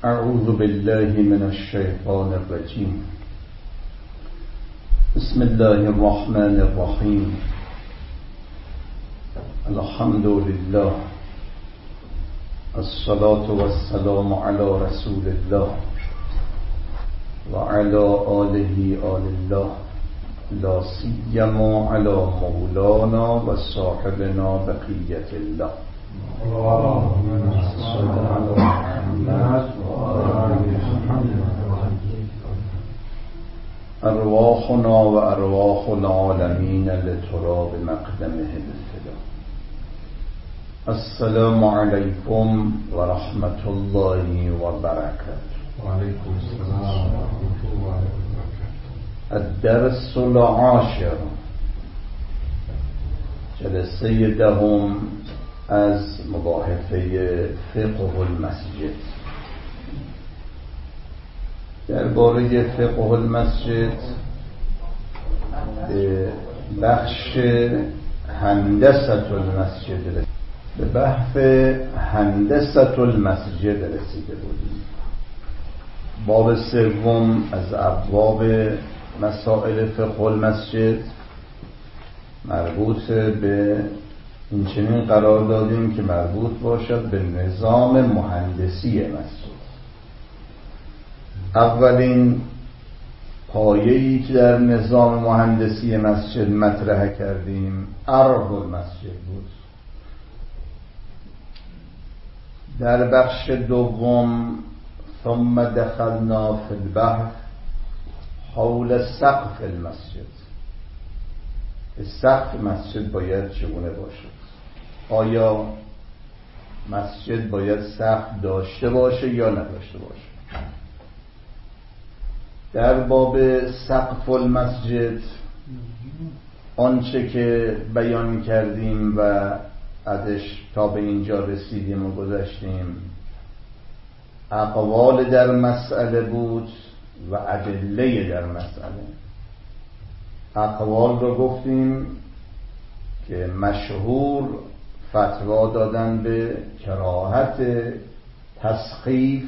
اعوذ بالله من الشیطان الرجیم. بسم الله الرحمن الرحیم. الحمد لله، الصلاة والسلام على رسول الله وعلى آله آل الله، لا سیما على مولانا و صاحبنا بقیة الله. اللهم صل على محمد وآل محمد. ارواحنا و ارواح العالمین لتراب مقدمه الفدا. السلام علیکم و رحمت الله و برکاته. و علیکم السلام و رحمت الله و برکاته. الدرس العاشر، جلسه دهم از مباحثه فقه المسجد. درباره فقه المسجد به بخش هندسه المسجد، به بحث هندسه المسجد رسیده بودیم. باب سوم از ابواب مسائل فقه المسجد مربوط به این چنین قرار دادیم که مربوط باشد به نظام مهندسی مسجد. اولین پایه‌ای که در نظام مهندسی مسجد مطرح کردیم عرض المسجد بود. در بخش دوم ثم دخلنا فی البحث حول سقف المسجد. سقف مسجد باید چگونه باشد؟ آیا مسجد باید سقف داشته باشه یا نداشته باشه؟ در باب سقف المسجد آنچه که بیان کردیم و ازش تا به اینجا رسیدیم و گذشتیم اقوال در مسئله بود و ادله در مسئله. اقوال رو گفتیم که مشهور فتوا دادن به کراهت تسقیف،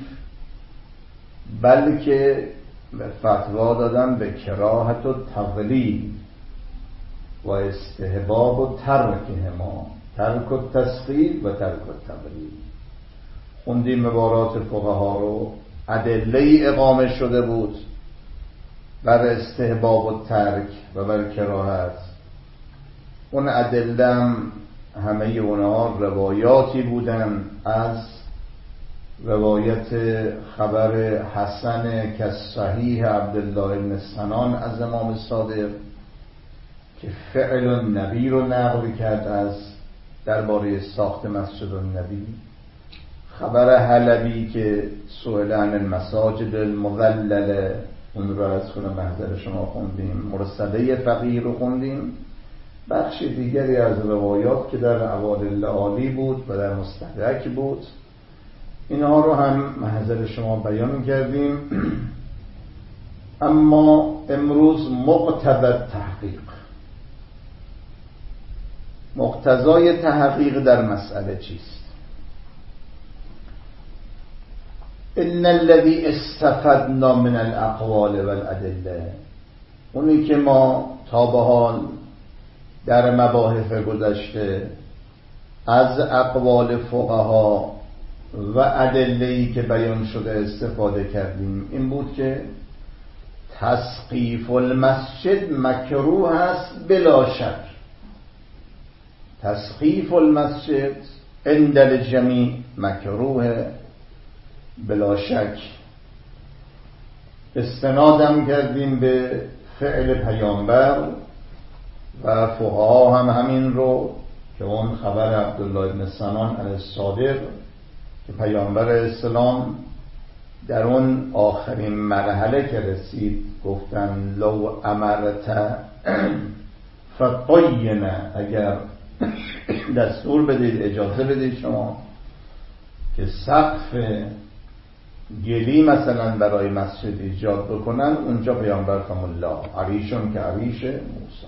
بلکه فتوا دادن به کراهت و تقلیل و استحباب و ترکهما، ترک و تسقیف و ترک و تقلیل. خوندیم عبارات فقها رو، ادله اقامه شده بود بر استحباب و ترک و بر کراهت. اون ادله همه اونها روایاتی بودن، از روایت خبر حسن که صحیح عبدالله بن سنان از امام صادق که فعل النبی رو نقل کرد از درباره ساخت مسجد النبی، خبر حلبی که سئل عن المساجد المظلله، اون رو از خود محضر شما خوندیم، مرسله فقیه رو خوندیم، بخش دیگری از روایات که در احوال اللآلی بود و در مستدرک بود، اینها رو هم محضر شما بیان کردیم. اما امروز مقتضی تحقیق، مقتضای تحقیق در مسئله چیست؟ ان الذي استفدنا من الاقوال والادله، اونی که ما تا به حال در مباحث گذشته از اقوال فقها و ادله‌ای که بیان شده استفاده کردیم این بود که تسقیف المسجد مکروه است بلا شک. تسقیف المسجد عند الجمیع مکروه بلا شک. استنادم کردیم به فعل پیامبر و فقها هم همین رو، که اون خبر عبدالله بن سنان علیه الصادق که پیامبر اسلام در اون آخرین مرحله که رسید گفتن لو امرت فطین، اگر دستور بدید، اجازه بدید شما که سقف گلی مثلا برای مسجد ایجاد بکنن، اونجا پیامبر فرمود لا، عریشون که عریش موسی.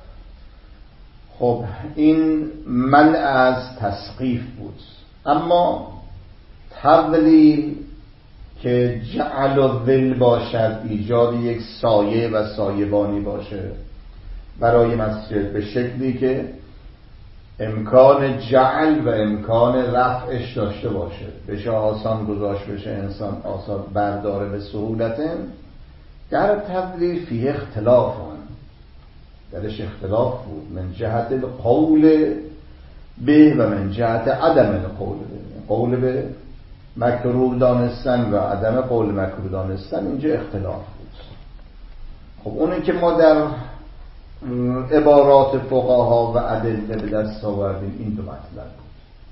خب این منع از تسقیف بود. اما تقلیل که جعل الظل باشد، ایجاد یک سایه و سایبانی باشه برای مسجد به شکلی که امکان جعل و امکان رفعش داشته باشه، بشه آسان گذاشت بشه، انسان آسان برداره به سهولت. در تبلیغ فی اختلاف درش اختلاف بود، من جهت القول به و من جهت عدم القول به. قول به مکروه دانستن و عدم قول مکروه دانستن اینجا اختلاف بود. خب اونی که ما در عبارات فقها و ادله به دست آوردیم این دو مطلب بود.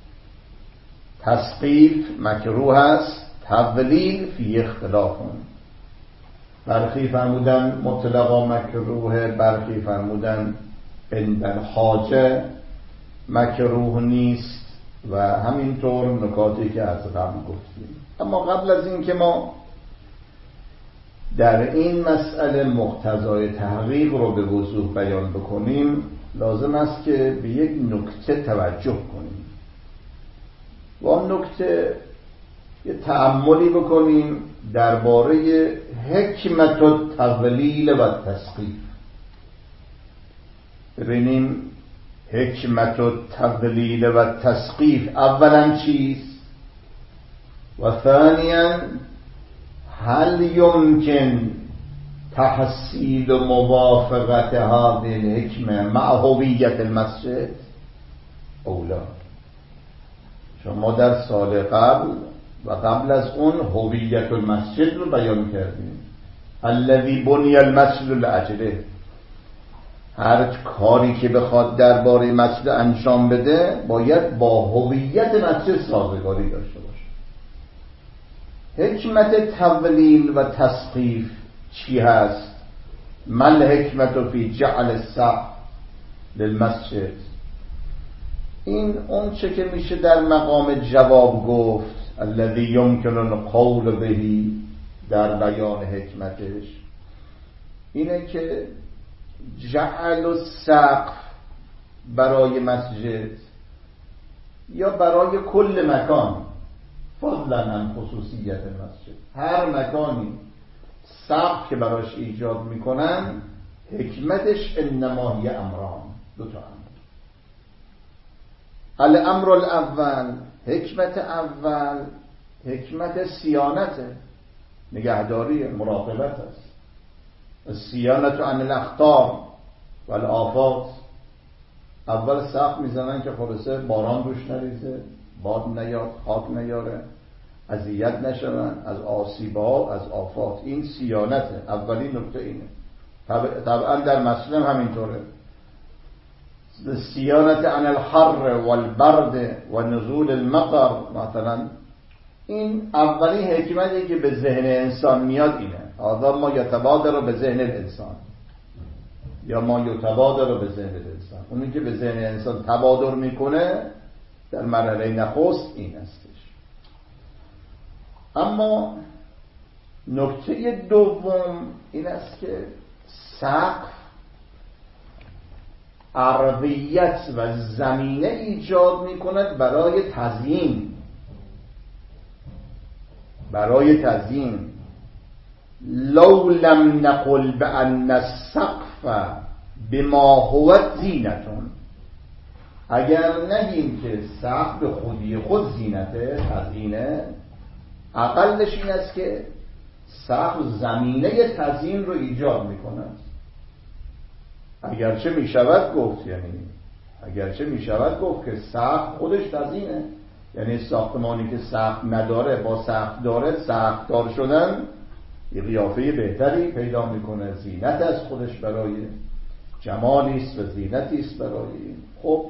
تسقیف مکروه است، تضلیل فی اختلاف. برخی فرمودن مطلقا مکروه، برخی فرمودن عند الحاجه مکروه نیست و همینطور نکاتی که از قبل گفتیم. اما قبل از این که ما در این مسئله مقتضای تحقیق رو به وضوح بیان بکنیم، لازم است که به یک نکته توجه کنیم و آن نکته یه تأملی بکنیم درباره حکمت التضلیل و تسقیف. ببینیم حکمت التضلیل و تسقیف اولا چیست و ثانیا هل يمكن تحصیل موافقت هذه الحکمه مع هویت المسجد اولا. شما در سال قبل و قبل از اون هویت المسجد رو بیان کردیم، الذی بنی المسجد لاجله. هر کاری که بخواد درباره مسجد انجام بده باید با هویت مسجد سازگاری داشته باشه. حکمت تضلیل و تسقیف چی هست؟ مل حکمت فی جعل السقف للمسجد. این اون چه که میشه در مقام جواب گفت، الذی یمکن القول به، در بیان حکمتش اینه که جعل السقف برای مسجد یا برای کل مکان، فضلا عن خصوصیت المسجد، هر مکانی سقف که براش ایجاد میکنن حکمتش انما هی امران، دو تا امر. الامر الاول، حکمت اول حکمت صیانت، نگهداری، مراقبت است. الصیانت عن الاخطار و الآفات. اول سقف میزنن که خلاصه باران روش نریزه، باد نیاد، خاک نیاره، اذیت نشون از آسیب‌ها، از آفات. این صیانته. اولین نکته اینه. طبعا در مسلم همینطوره. صیانت عن الحر والبرد و نزول المطر مثلا. این اولین حکمتی که به ذهن انسان میاد اینه. هذا ما یتبادر به ذهن الانسان یا ما یتبادر به ذهن الانسان. اونی که به ذهن انسان تبادر میکنه در مرحله نخست این استش. اما نکته دوم این است که سقف ارضیت و زمینه ایجاد میکند برای تزیین. برای تزیین. لو لم نقل بأن السقف بما هو زینتون، اگر نگیم که سقف به خودی خود زینته، تزیینه، اقلش این است که سقف زمینه تزیین رو ایجاد میکند. اگرچه میشود گفت، یعنی اگرچه میشود گفت که سقف خودش تزیینه، یعنی ساختمانی که سقف نداره با سقف داره، سقف دار شدن یه قیافه بهتری پیدا میکنه، زینت از خودش برای جمالی است و زینتی است برای این. خب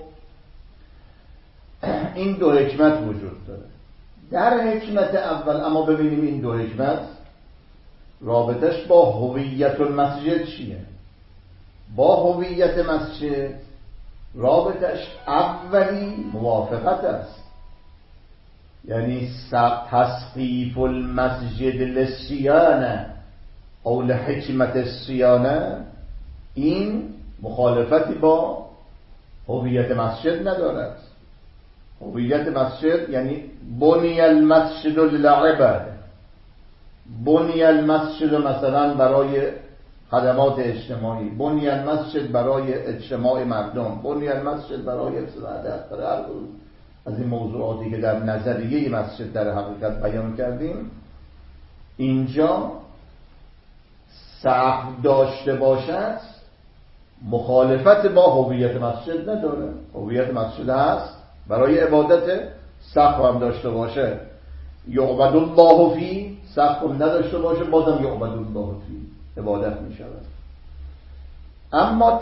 این دو حکمت وجود داره در حکمت اول. اما ببینیم این دو حکمت رابطش با هویت المسجد چیه؟ با هویت مسجد رابطش اولی موافقت است، یعنی تسقیف المسجد للصیانه او لحکمت الصیانه، این مخالفتی با هویت مسجد ندارد. هویت مسجد یعنی بنی المسجد للعباده، بنی المسجد مثلا برای خدمات اجتماعی، بنی المسجد برای اجتماع مردم، بنی المسجد برای عبادت، برای هر از این موضوعاتی که در نظریه مسجد در حقیقت بیان کردیم. اینجا سقف داشته باشد مخالفت با هویت مسجد نداره. هویت مسجد هست برای عبادت، سقف هم داشته باشه یعبد الله فی، سقف هم نداشته باشه بازم یعبد الله فی، عبادت می شود. اما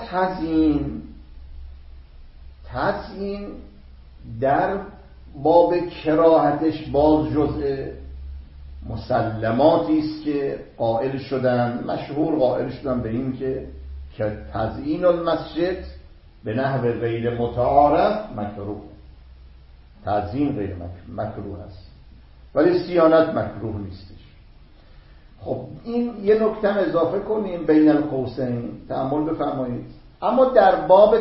تزیین در باب کراهتش باز جزء مسلماتی است که قائل شدن، مشهور قائل شدن به این که تزیین المسجد به نحو غیر متعارف مکروه. تزیین غیر مکروه است ولی صیانت مکروه نیستش. خب این یه نکته اضافه کنیم بین القوسین، تأمل بفرمایید. اما در باب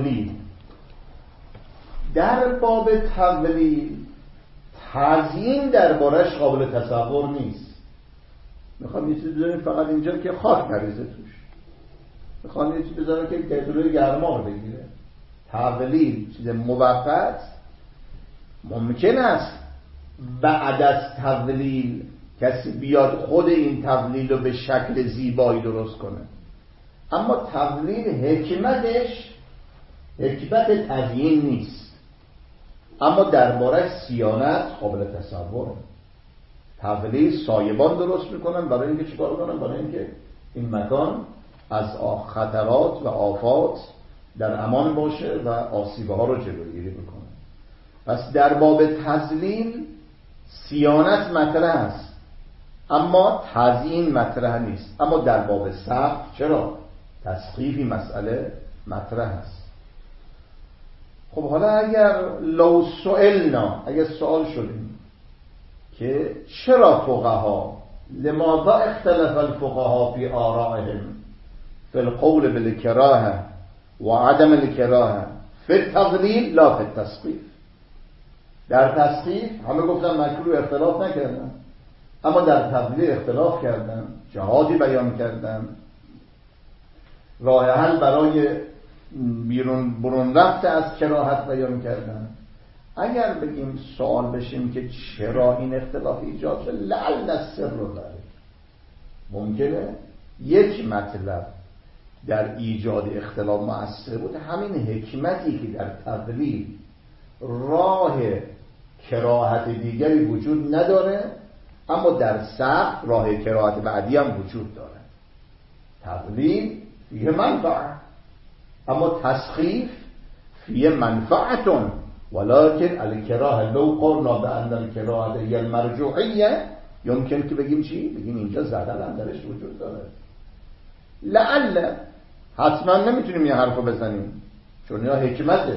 تولید تزیین دربارش قابل تصور نیست. میخوام یه چیزی بذاریم فقط اینجا که خاک نریزه توش، میخوام یه چیزی بذارم که جلوی گرما رو بگیره. تولید چیز موقت، ممکن است بعد از تولید کسی بیاد خود این تولید رو به شکل زیبایی درست کنه، اما تولید حکمتش حکمت تزیین نیست. اما درباره صیانت قابل تصوره. تولید سایبان درست میکنن برای اینکه چیکار کنن؟ برای اینکه این مکان از خطرات و آفات در امان باشه و آسیبه ها رو جلوگیری بکنه. پس در باب تزیین صیانت مطرح است اما تزیین مطرح نیست. اما در باب سقف چرا؟ تسقیفی مسئله مطرح است. خب حالا اگر لو سئلنا، اگر سوال شدیم که چرا فقها لماذا اختلف الفقهاء فی آرائهم فی القول بالکراهه و عدم الکراهه فی التضلیل لا فی التسقیف. در تسقیف همه گفتن مکروه، اختلاف نکردن، اما در تضلیل اختلاف کردن، جهادی بیان کردن، راه حل برای برون رفته از کراهت بیان کردن. اگر بگیم سوال بشیم که چرا این اختلاف ایجاد شد، لعل السر رو داره. ممکنه یک مطلب در ایجاد اختلاف مؤثر بود، همین حکمتی که در تضلیل راه کراهت دیگری وجود نداره اما در سقف راه کراهت بعدی هم وجود داره. تضلیل فیه منفعه اما تسخیف فیه منفعتون، ولكن الکراهه لو قلنا بأن الکراهه هی المرجوحیه، یمکن که بگیم چی؟ بگیم اینجا زدن هم درش وجود داره. لعل، حتما نمیتونیم یه حرفو بزنیم چون یا حکمته.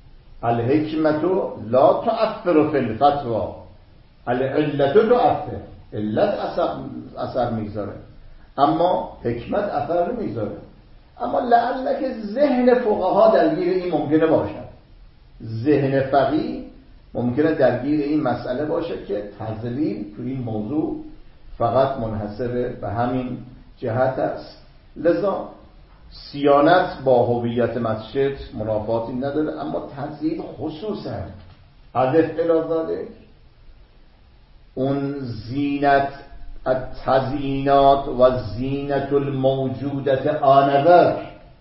الحکمتو لا تؤثر فی الفتوا، العلتو تؤثر. علت اثر میگذاره اما حکمت اثر نمیگذاره. اما لعل که ذهن فقها درگیر این ممکنه باشد، ذهن فقیه ممکنه درگیر این مسئله باشه که تضلیل تو این موضوع فقط منحصر به همین جهت است. لذا صیانت با هویت مسجد منافاتی نداره، اما تضلیل خصوصا هدف الازاده اون زینت التزیینات و زینت الموجودت آنوقت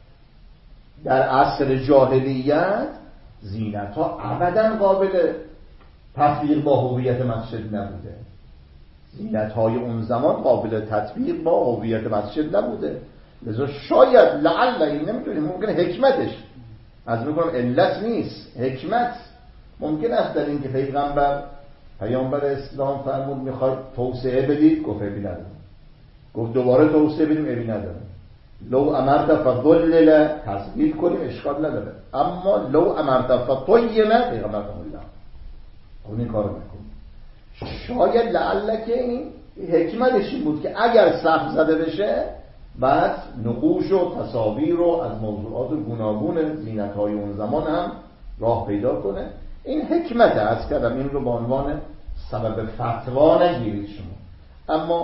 در عصر جاهلیت، زینت ها ابدا قابل تطبیق با هویت مسجد نبوده. زینت های اون زمان قابل تطبیق با هویت مسجد نبوده. لذا شاید لعل، این نمیدونیم، ممکنه حکمتش، از میکنم علت نیست، حکمت ممکن است در این که پیامبر اسلام فرمود میخواد توسعه بدید، گفت ابی نداره. گفت دوباره توسعه بدیم، ابی نداره. لو امرت فضلل، تسبیح کنیم اشکال نداره. اما لو امرت فطیمه، پیغمبر الله اون این کارو میکنه. شاید لعل که این حکمتش این بود که اگر سقف زده بشه بعد نقوش و تصاویر رو از موضوعات گوناگون زینت‌های اون زمان هم راه پیدا کنه. این حکمت است. کردم این رو به عنوان سبب فتوا نگیرید شما، اما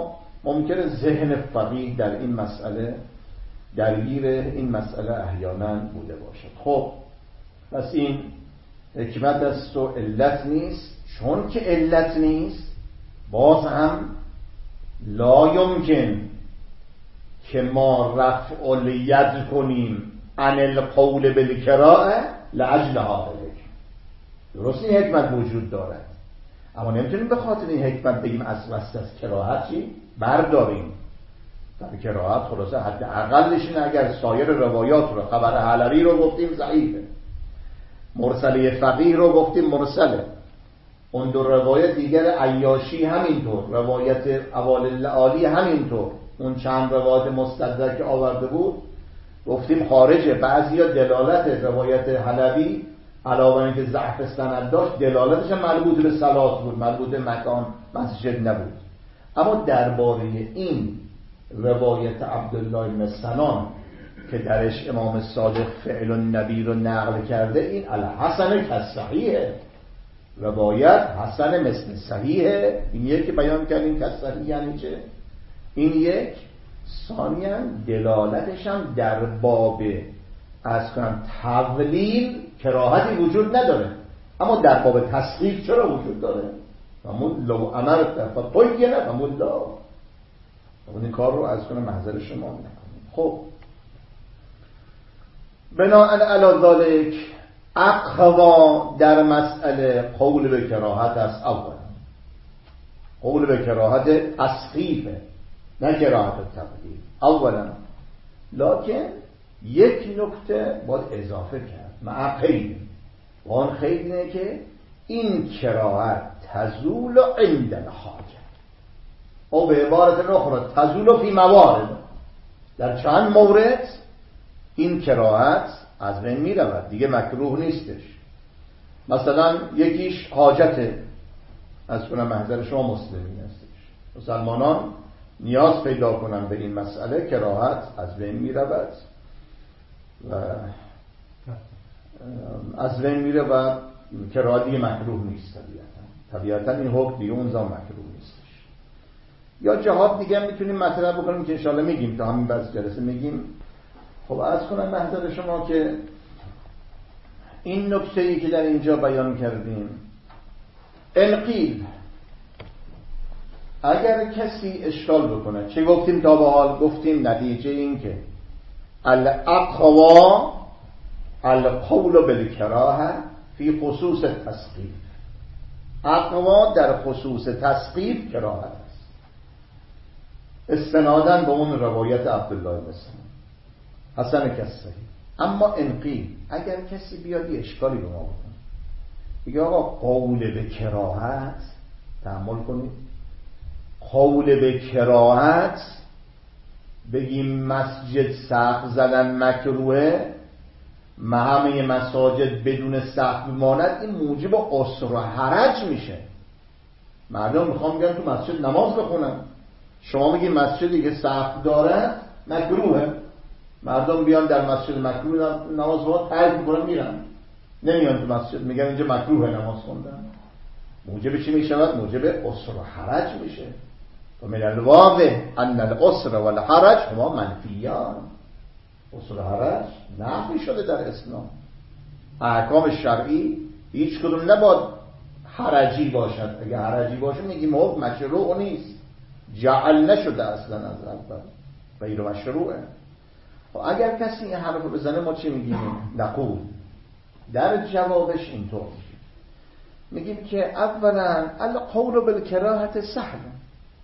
ممکنه ذهن فقیه در این مسئله درگیر این مسئله احیانا بوده باشد. خب پس این حکمت است و علت نیست. چون که علت نیست باز هم لا یمکن که ما رفع الید کنیم عن القول بالکراهه لاجل هذا. درست این حکمت وجود دارد، اما نمیتونیم به خاطر این حکمت بگیم از وسط از کراهت چی برداریم. در کراهت خلاصه حد اقلش اینه اگر سایر روایات رو، خبر حلبی رو گفتیم ضعیفه، مرسله فقیه رو گفتیم مرسله، اون دو روایت دیگر عیاشی همینطور، روایت اوال عالی همینطور، اون چند روایت مستدرک که آورده بود گفتیم خارجه. بعضیا دلالت روایت حلبی علاوه اینکه ضعف سند داشت دلالتش مربوط به صلات بود، مربوط به مکان مسجد نبود. اما درباره این روایت عبدالله بن سنان که درش امام صادق فعل النبی رو نقل کرده، این الحسن کالصحیحه، روایت حسن مثل صحیحه. این یک که بیان کردیم کالصحیح یعنی چه؟ این یک. ثانیاً دلالتش هم در باب از کنم تقلیل کراهتی وجود نداره، اما در باب تصحیح چرا وجود داره؟ همون لو امرت فطیره همون لا، همون این کار رو از کنم محضر شما نکنیم. خب بناء علی ذلک اقوا در مسئله قول به کراهت است. اولا قول به کراهت تصحیحه نه کراهت تقلیل. اولا لکن یک نکته باید اضافه کرد مع قید، و آن قید اینه که این کراهت تزول عند الحاجه، او به عبارت اخرى تزول فی موارد، در چند مورد این کراهت از بین می رود، دیگه مکروه نیستش. مثلا یکیش حاجته، از کنم محضر شما مسلمین هستش، مسلمانان نیاز پیدا کنن به این مسئله، کراهت از بین می رود و از بین میره و کراهت دیگه مکروه نیست. طبیعتا این حکم دیگه اون زمان مکروه نیستش. یا جهات دیگه میتونیم مطرح بکنیم که انشاءالله میگیم، تا همین بعد جلسه میگیم. خب عرض کنم محضر شما که این نکته‌ای که در اینجا بیان کردیم، انقیل اگر کسی اشکال بکنه، چه گفتیم تا به حال؟ گفتیم نتیجه این که الاقوا القول بالکراهه فی خصوص تسقیف، اقوا در خصوص تسقیف کراهت است، استناداً به اون روایت عبدالله بن حسن کالصحیح. اما انقیل اگر کسی بیاد یه اشکالی به ما بکنه، بگه آقا قول به کراهت، تأمل کنید، قول به کراهت بگیم مسجد سقف زدن مکروهه، همه مساجد بدون سقف بماند، این موجب عسر و حرج میشه. مردم میخوام بیان تو مسجد نماز بخونن، شما میگی مسجدی که سقف داره مکروهه، مردم بیان در مسجد مکروه نماز بخونن، ترک میکنن میرن، نمیان تو مسجد، میگن اینجا مکروهه نماز خوندن. موجب چی میشود؟ موجب عسر و حرج میشه. و من الواضح ان العسر والحرج هما منفیان. عسر و حرج نفی شده در اسلام. احکام شرعی هیچ کدوم نباید حرجی باشد. اگه حرجی باشه میگیم حکم مشروع نیست، جعل نشده اصلا از اول، غیر مشروعه. و اگر کسی این حرف بزنه ما چی میگیم؟ نقول در جوابش اینطور میگیم که اولا القول بالکراهت سهله،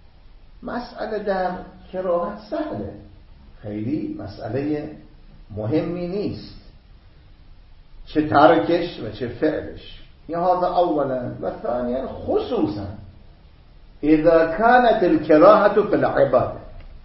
مسئله در کراهت سهله، خیلی مسئله مهمی نیست، چه ترکش و چه فعلش. یا هذا اولا و ثانیا خصوصا اذا كانت الكراهه في العباده،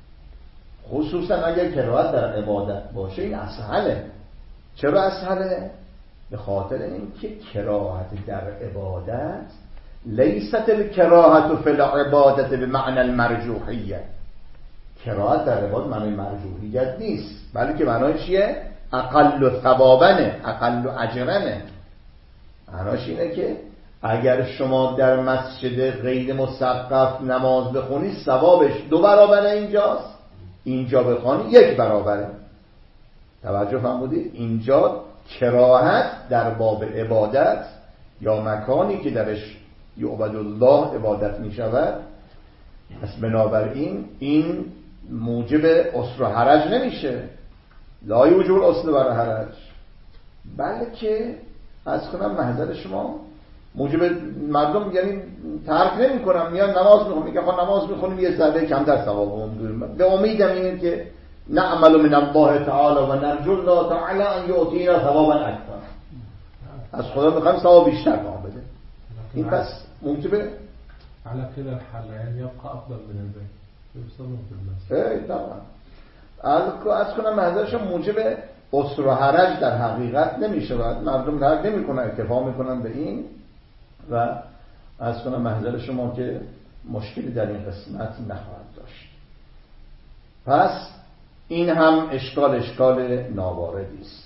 خصوصا اگر کراهت در عبادت باشه این اسهله. چرا اسهله؟ به خاطر اینکه کراهت در عبادت لیست الکراهه فی العباده بمعنى المرجوحیه، کراهت در عبادت معنی مرجوحیت نیست، بلکه معنیش چیه؟ اقل ثوابنه، اقل اجرنه. معنیش اینه که اگر شما در مسجد غیر مسقف نماز بخونی ثوابش 2 برابر اینجاست، اینجا بخونی 1 برابره. توجه فرمودید؟ اینجا کراهت در باب عبادت یا مکانی که درش یعبد الله عبادت می شود، پس بنابراین این موجب عسر و حرج نمیشه، لا یوجب العسر و حرج، بلکه از کنم محضر شما موجب مردم یعنی ترک نمی کنم، میان نماز میخونم، میگه خب نماز میخونیم یه ذره کمتر ثواب به امیدم اینه که نعمل من الله تعالی و نرجو الله تعالی ان یعطینا ثوابا اکثر، از خدا میخوایم ثواب بیشتر ما بده. این پس موجب على كده الحل يعني يبقى افضل من البيت يوصلهم في المسجد. طبعا از کنم محضرش موجب عسر و حرج در حقیقت نمیشه، مردم درک نمیکنن، اکتفا میکنن به این و از کنم محضر شما که مشکلی در این قسمت نخواهد داشت. پس این هم اشکال ناواردی است.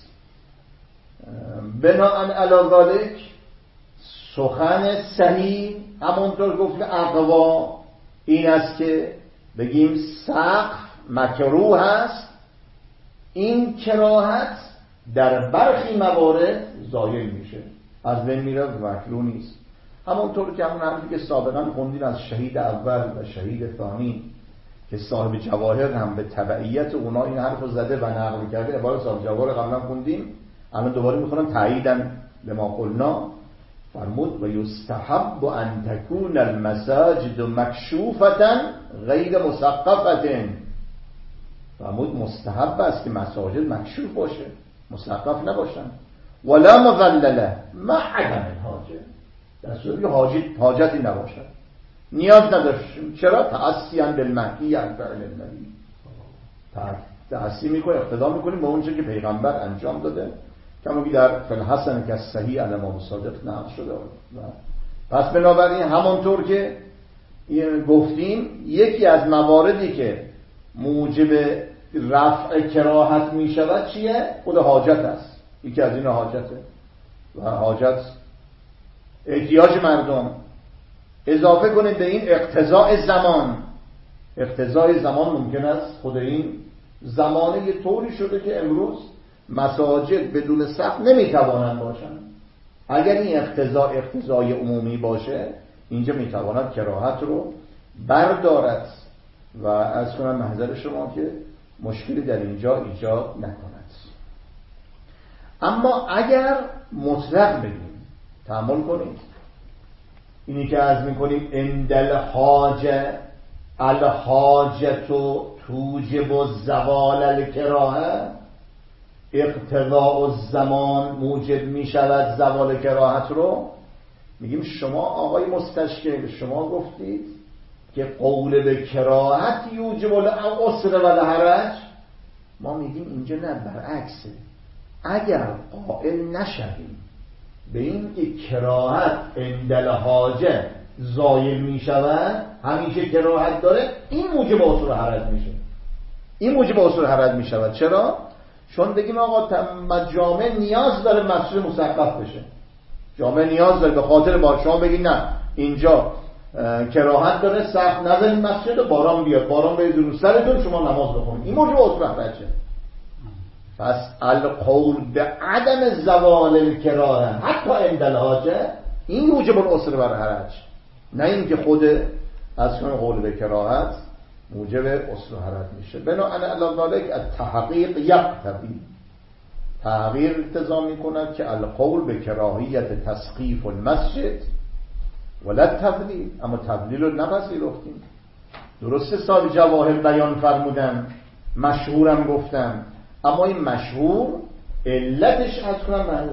بناء علی ذلک سخن صحیح همونطور گفت اقوا این است که بگیم سقف مکروه است، این کراهت در برخی موارد زایل میشه، از بین میره و مکروه نیست. همونطور که همون حرفی که سابقا خوندیم از شهید اول و شهید ثانی که صاحب جواهر هم به تبعیت اونا این حرف رو زده و نقل کرده، عبارت صاحب جواهر قبلا خوندیم، الان دوباره میخونم تاییداً لما قلنا. فرمود و یستحب ان تکون المساجد مکشوفة غیر مسقفة. فرمود مستحب است که مساجد مکشوف باشه، مسقف نباشن، ولا مظلله مع عدم الحاجه، در صورتی حاجتی نباشد، نیاز نداشتیم. چرا؟ تأسیاً بالمهدی عن فعل النبی، تأسی میکنیم، اقتدا میکنیم با اون چیزی که پیغمبر انجام داده، کما که در فالحسن که صحیح علی امام صادق نقل شده. پس بنابراین همونطور که گفتیم یکی از مواردی که موجب رفع کراهت می شود چیه؟ خود حاجت است. یکی از این حاجته و حاجت احتیاج مردم. اضافه کنید به این اقتضای زمان ممکن است خود این زمانه یه طوری شده که امروز مساجد بدون سقف نمیتوانند باشند. اگر این اقتضای عمومی باشه اینجا میتواند کراهت رو بردارد و از کنم محضر شما که مشکلی در اینجا ایجاد نکند. اما اگر مطلق بگیم، تأمل کنید اینی که عرض میکنیم اندل حاجه الحاجت توجب زوال الکراهه، اقتضاء الزمان موجب می شود زوال کراهت رو. میگیم شما آقای مستشکل شما گفتید که قول به کراهت یوجب العسر و الحرج، ما میگیم اینجا نه، برعکسه. اگر قائل نشویم به این که کراهت اندل حاجه زایل می شود، همیشه کراهت داره، این موجب عسر و حرج میشه، این موجب عسر و حرج می شود. چرا؟ چون بگیم آقا جامعه نیاز داره مسجد مسقف بشه، جامعه نیاز داره، به خاطر با شما بگید نه اینجا کراهت داره سقف نزنید مسجد، باران بیاد، باران بیاد رو سرتون شما نماز بخونید، این موجب عسر و حرجه. پس القول به عدم زوال الکراهه حتی عند الحاجه، این موجب العسر و الحرج، نه اینکه خود از کنه قول به کراهت موجب عسر و حرج میشه. بنابراین علی ذلک التحقیق یقتضی، تحقیق اقتضا میکند که القول به کراهیت تسقیف المسجد ولا تضلیل، اما تضلیل رو نپذیرفتیم. درسته صاحب جواهر بیان فرمودن، مشهورم گفتم، اما این مشهور علتش از کنم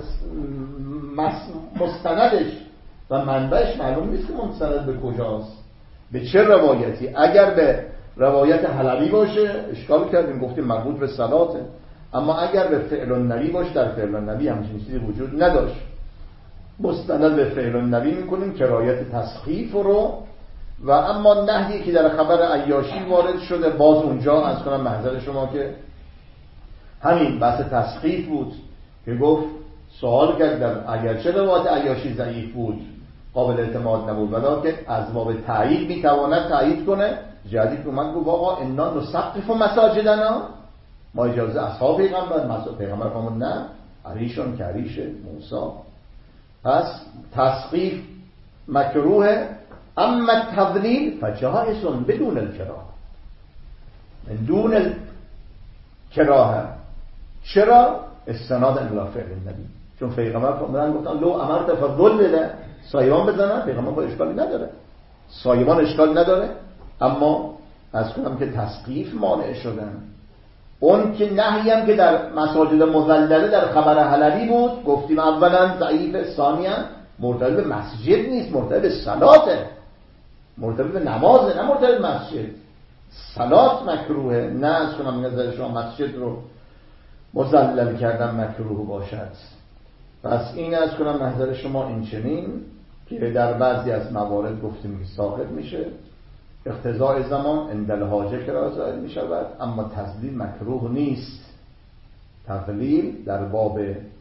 مستندش و منبعش معلوم نیست که مستند به کجاست، به چه روایتی. اگر به روایت حلبی باشه اشکال کردیم، گفتیم مربوط به صلاته، اما اگر به فعل النبی باشه، در فعل النبی همچین چیزی وجود نداشت، مستند به فعل النبی میکنیم کرایت تسخیف رو. و اما نهی که در خبر عیاشی وارد شده، باز اونجا از کنم محضر شما که همین بحث تسخیف بود که گفت سوال کرد اگرچه روایت عیاشی ضعیف بود قابل اعتماد نبود، ولیکن از باب تایید میتواند تایید کنه. جدید اومد گفت آقا انا نسقف مساجدنا، ما اجازه اصحاب پیغمبر فرمود نه، عریشون که عریش موسی. پس تسقیف مکروه، اما تضلیل فجائز بدون الکراهه، من دون الکراهه. چرا؟ استناد الی فعل النبی، چون پیغمبر فرمودن گفتن لو امرت فضلل، سایبان بزنن، پیغمبر با اشکالی نداره، سایبان اشکال نداره. اما از کنم که تسقیف مانع شدن. اون که نهی هم که در مساجد مذلله در خبر حلبی بود، گفتیم اولا ضعیف، ثانیا مرتبط به مسجد نیست، مرتبط به صلاته، مرتبط به نمازه، نه مرتبط به مسجد. صلات مکروهه، نه از کنم نظر شما مسجد رو مذلل کردن مکروه باشد. پس این از کنم نظر شما این چنین که در بعضی از موارد گفتیم که ساقط میشه، اقتضاء زمان اندل حاجه که رازائل می شود، اما تضلیل مکروه نیست. تضلیل در باب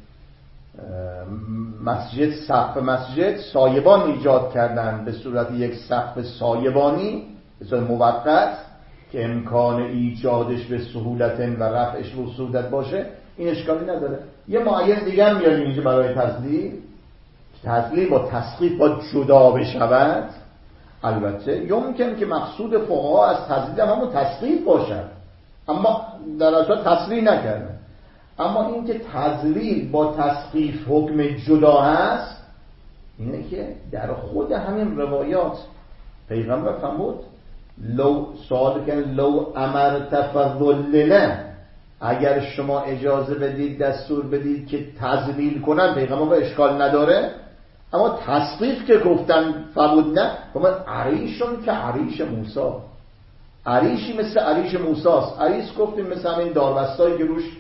مسجد، سقف مسجد سایبان ایجاد کردن به صورت یک سقف سایبانی به صورت موقت که امکان ایجادش به سهولت و رفعش به سهولت باشه، این اشکالی نداره. یه معین دیگه هم میاریم اینجا برای تضلیل با تسقیف با جدا بشود. البته یمکن که مقصود فقها از تضلیل همون تسقیف باشد، اما در اصل تسلیل نکرده. اما این که تضلیل با تسقیف حکم جدا هست، اینه که در خود همین روایات پیغمبر فرمود لو سوال کن لو امرت فضلله، اگر شما اجازه بدید دستور بدید که تضلیل کنن، پیغمبر اشکال نداره. اما تسقیف که گفتن فرمود نه، فرمود عریشون که عریش موسی، عریشی مثل عریش موسی است. عریش گفتیم مثل همین داربستایی که روش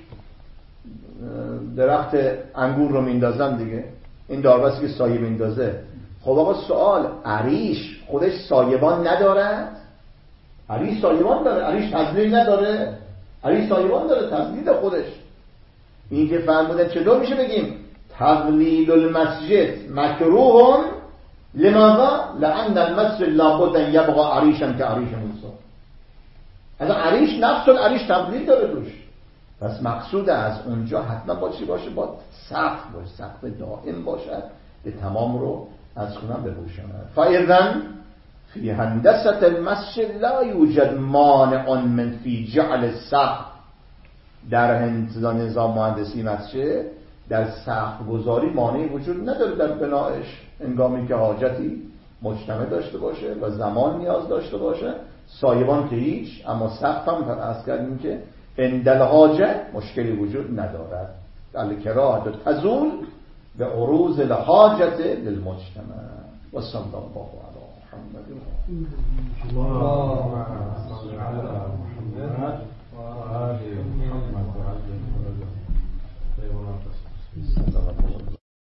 درخت انگور رو میندازن دیگه، این داربستی که سایه میندازه. خب آقا سوال، عریش خودش سایبان ندارد؟ عریش سایبان داره، عریش تضلیل نداره؟ عریش سایبان داره، تضلیل خودش. این که فرمودن چطور میشه بگیم تضلیل المسجد مکروه؟ لماذا؟ لأن المسجد لابد ان یبقى عریشا که عریش موسی. از عریش نفس العریش تضلیل داره توش. پس مقصود از اونجا حتما با چی باشه؟ با سقف باشه، سقف دائم باشد به تمام رو از کنم بپوشاند. فاذا فی هندسه المسجد لا یوجد مانع من فی جعل السقف، در نظام مهندسی مسجد در سقف گذاری مانعی وجود نداره در بنایش، انگامی که حاجتی مجتمع داشته باشه و زمان نیاز داشته باشه. سایبان که هیچ، اما سقف هم فرض کردیم که اندل حاجه مشکلی وجود ندارد. الکراهه تزول به عروض الحاجت للمجتمع. و صلی الله علی محمد.